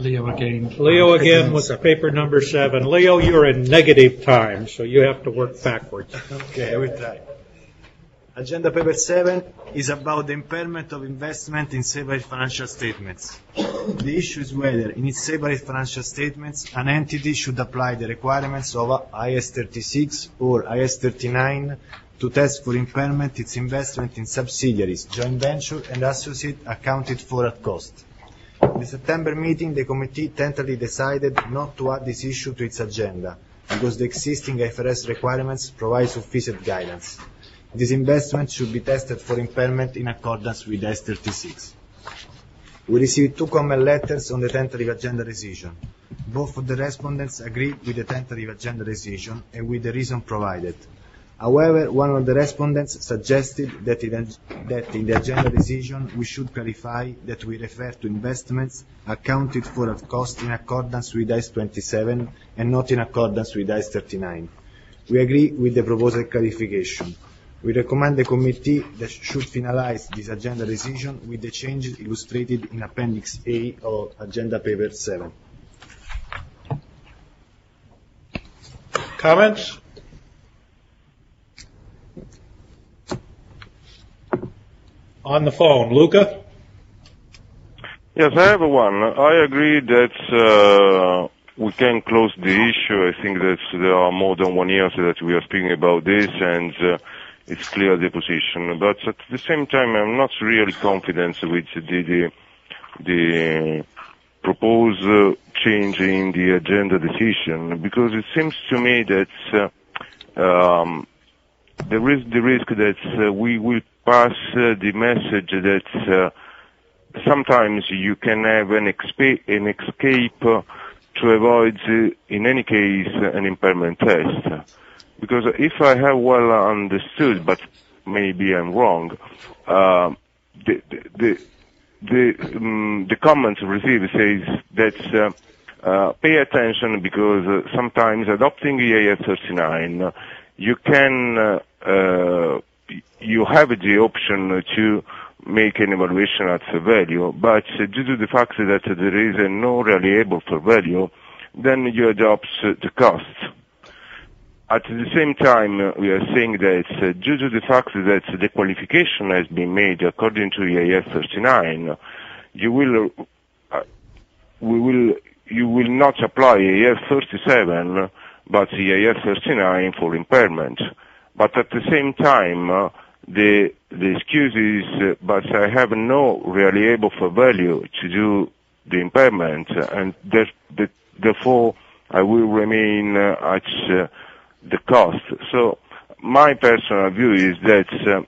Leo again. Leo again with paper number 7. Leo, you're in negative time, so you have to work backwards. Okay, I will try. Agenda paper 7 is about the impairment of investment in separate financial statements. The issue is whether in its separate financial statements an entity should apply the requirements of IAS 36 or IAS 39 to test for impairment its investment in subsidiaries, joint venture and associate accounted for at cost. In the September meeting, the committee tentatively decided not to add this issue to its agenda because the existing IFRS requirements provide sufficient guidance. This investment should be tested for impairment in accordance with IAS 36. We received 2 comment letters on the tentative agenda decision. Both of the respondents agreed with the tentative agenda decision and with the reason provided. However, one of the respondents suggested that in the agenda decision we should clarify that we refer to investments accounted for at cost in accordance with IAS 27 and not in accordance with IAS 39. We agree with the proposed clarification. We recommend the committee that should finalize this agenda decision with the changes illustrated in Appendix A of Agenda Paper 7. Comments? On the phone, Luca? Yes, I have one. I agree that we can close the issue. I think that there are more than 1 year that we are speaking about this, and it's clear the position. But at the same time, I'm not really confident with the proposed change in the agenda decision, because it seems to me that there is the risk that we will pass the message that sometimes you can have an escape to avoid, in any case, an impairment test. Because if I have well understood, but maybe I'm wrong, the comment received says that pay attention because sometimes adopting IAS 39, you can you have the option to make an evaluation at fair value, but due to the fact that there is no reliable fair value, then you adopt the cost. At the same time, we are saying that due to the fact that the qualification has been made according to IAS 39, you will not apply IAS 37, but IAS 39 for impairment. But at the same time, the excuse is, but I have no reliable fair value to do the impairment, and therefore I will remain at the cost. So my personal view is that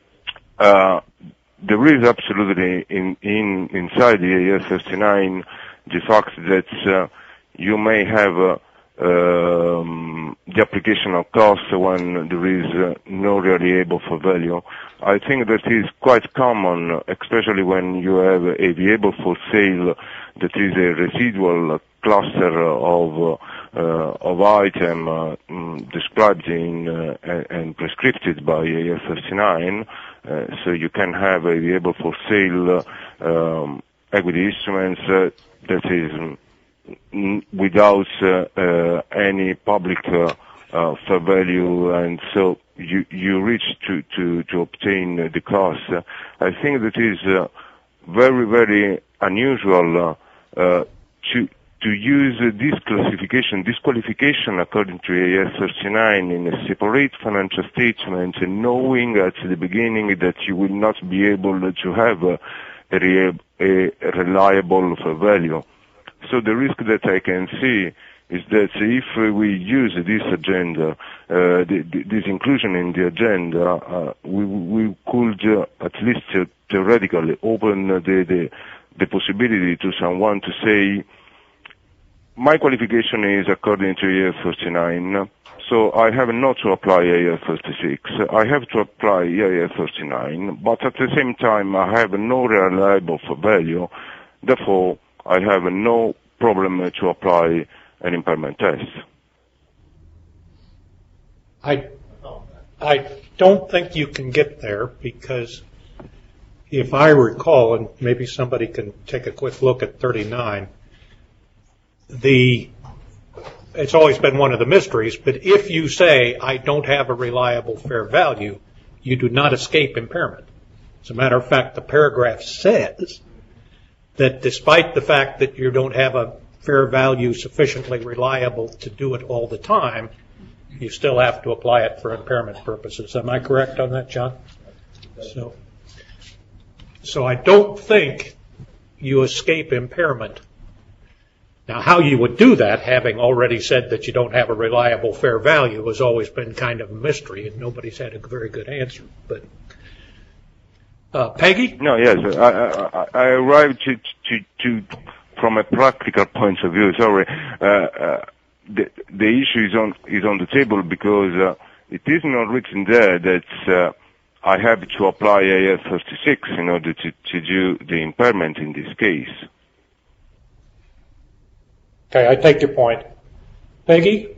there is absolutely inside the IAS 39 the fact that you may have the application of cost when there is no reliable fair value. I think that is quite common, especially when you have a variable for sale that is a residual cluster of item described in and prescribed by IAS 39. So you can have a variable for sale equity instruments that is without any public fair value, and so you reach to obtain the cost. I think that is very, very unusual to use this qualification according to IAS 39 in a separate financial statement, knowing at the beginning that you will not be able to have a reliable fair value. So the risk that I can see is that if we use this agenda, this inclusion in the agenda, we could at least theoretically open the possibility to someone to say, my qualification is according to IAS 39, so I have not to apply IAS 36. I have to apply IAS 39, but at the same time I have no reliable fair value, therefore I have no problem to apply an impairment test. I don't think you can get there, because if I recall, and maybe somebody can take a quick look at 39, it's always been one of the mysteries, but if you say, I don't have a reliable fair value, you do not escape impairment. As a matter of fact, the paragraph says that despite the fact that you don't have a fair value sufficiently reliable to do it all the time, you still have to apply it for impairment purposes. Am I correct on that, John? So I don't think you escape impairment. Now, how you would do that, having already said that you don't have a reliable fair value, has always been kind of a mystery, and nobody's had a very good answer. But Peggy? No, yes, I arrived to from a practical point of view. Sorry, the issue is on the table because it is not written there that I have to apply AS 36 in order to do the impairment in this case. Okay, I take your point. Peggy?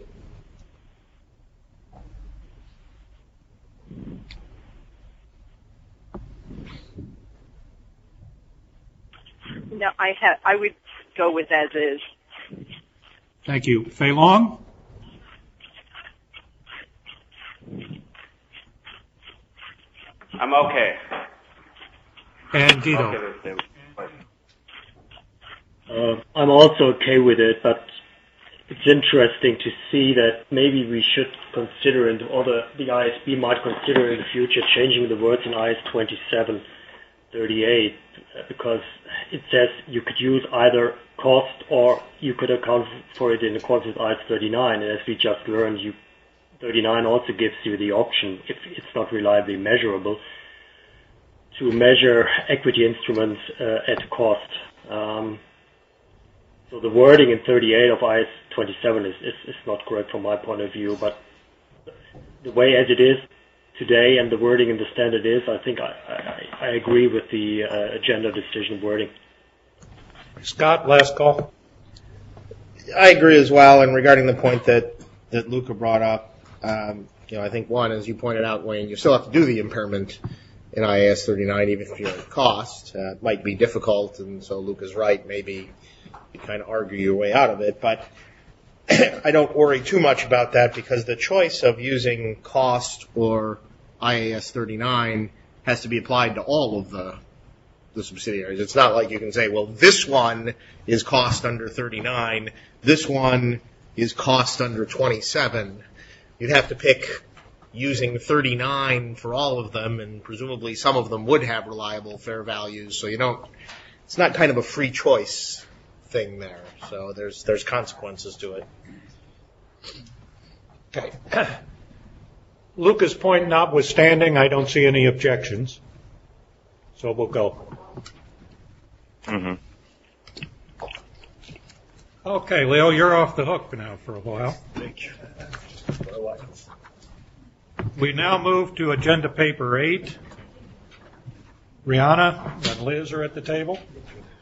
No, I would go with as is. Thank you. Fei Long? I'm okay. And Guido? I'm also okay with it, but it's interesting to see that maybe we should consider, or the ISB might consider in the future, changing the words in IS 2738, because it says you could use either cost or you could account for it in accordance with IS 39, and as we just learned, 39 also gives you the option, if it's not reliably measurable, to measure equity instruments at cost. So the wording in 38 of IS 27 is not correct from my point of view, but the way as it is today and the wording in the standard is, I think I agree with the agenda decision wording. Scott, last call. I agree as well, and regarding the point that Luca brought up, I think one, as you pointed out, Wayne, you still have to do the impairment in IAS 39, even if you're at cost. It might be difficult, and so Luca's right, maybe you kind of argue your way out of it, but I don't worry too much about that because the choice of using cost or IAS 39 has to be applied to all of the subsidiaries. It's not like you can say, well, this one is cost under 39, this one is cost under 27. You'd have to pick using 39 for all of them, and presumably some of them would have reliable fair values, so it's not kind of a free choice thing there. So there's consequences to it. Okay. Luca's point notwithstanding, I don't see any objections. So we'll go. Mm-hmm. Okay, Leo, you're off the hook now for a while. Thank you. We now move to agenda paper 8. Rihanna and Liz are at the table.